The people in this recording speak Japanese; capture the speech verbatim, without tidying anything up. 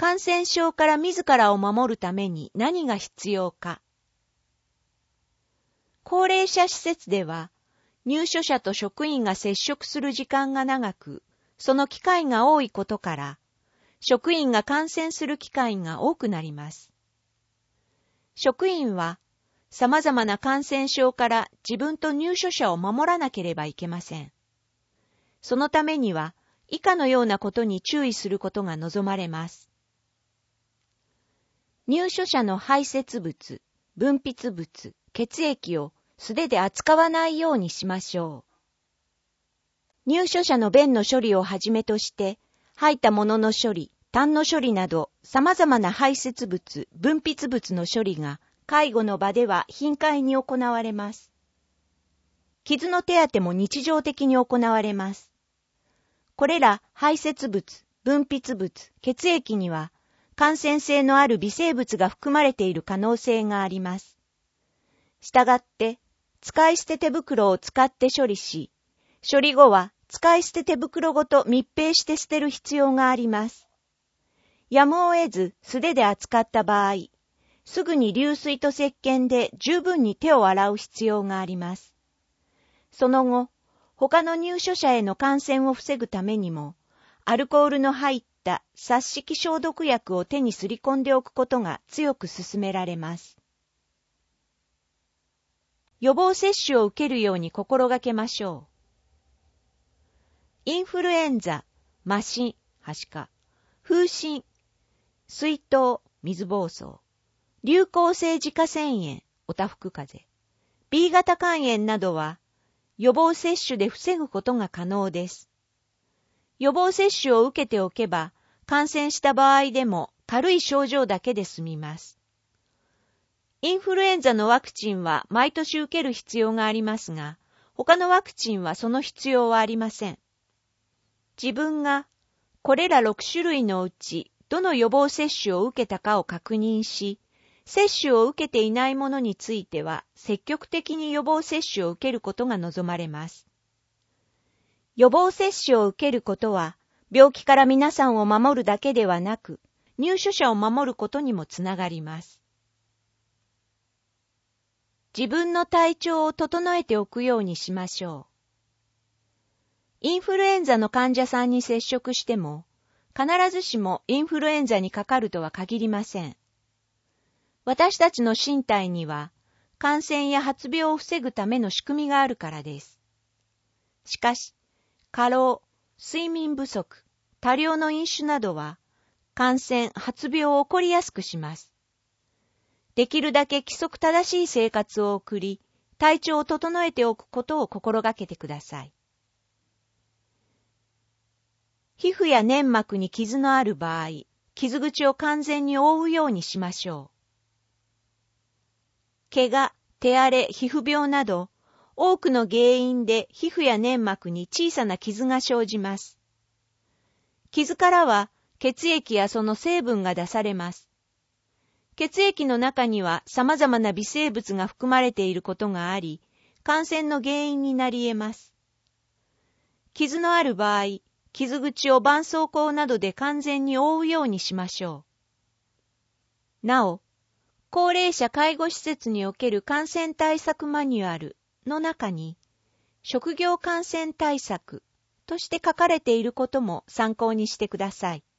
感染症から自らを守るために何が必要か。高齢者施設では、入所者と職員が接触する時間が長く、その機会が多いことから、職員が感染する機会が多くなります。職員は、様々な感染症から自分と入所者を守らなければいけません。そのためには、以下のようなことに注意することが望まれます。入所者の排泄物、分泌物、血液を素手で扱わないようにしましょう。入所者の便の処理をはじめとして、吐いたものの処理、痰の処理など、様々な排泄物、分泌物の処理が、介護の場では頻回に行われます。傷の手当ても日常的に行われます。これら排泄物、分泌物、血液には、感染性のある微生物が含まれている可能性があります。したがって、使い捨て手袋を使って処理し、処理後は使い捨て手袋ごと密閉して捨てる必要があります。やむを得ず素手で扱った場合、すぐに流水と石鹸で十分に手を洗う必要があります。その後、他の入所者への感染を防ぐためにも、アルコールの入った殺式消毒薬を手にすり込んでおくことが強く勧められます。予防接種を受けるように心がけましょう。インフルエンザ、麻疹、はしか、風疹、水痘、水疱瘡、流行性自家腺炎、おたふく風邪、B 型肝炎などは予防接種で防ぐことが可能です。予防接種を受けておけば、感染した場合でも軽い症状だけで済みます。インフルエンザのワクチンは毎年受ける必要がありますが、他のワクチンはその必要はありません。自分がこれらろく種類のうちどの予防接種を受けたかを確認し、接種を受けていないものについては積極的に予防接種を受けることが望まれます。予防接種を受けることは、病気から皆さんを守るだけではなく、入所者を守ることにもつながります。自分の体調を整えておくようにしましょう。インフルエンザの患者さんに接触しても、必ずしもインフルエンザにかかるとは限りません。私たちの身体には、感染や発病を防ぐための仕組みがあるからです。しかし、過労、睡眠不足、多量の飲酒などは、感染、発病を起こりやすくします。できるだけ規則正しい生活を送り、体調を整えておくことを心がけてください。皮膚や粘膜に傷のある場合、傷口を完全に覆うようにしましょう。怪我、手荒れ、皮膚病など、多くの原因で皮膚や粘膜に小さな傷が生じます。傷からは血液やその成分が出されます。血液の中には様々な微生物が含まれていることがあり、感染の原因になり得ます。傷のある場合、傷口を絆創膏などで完全に覆うようにしましょう。なお、高齢者介護施設における感染対策マニュアルの中に、職業感染対策として書かれていることも参考にしてください。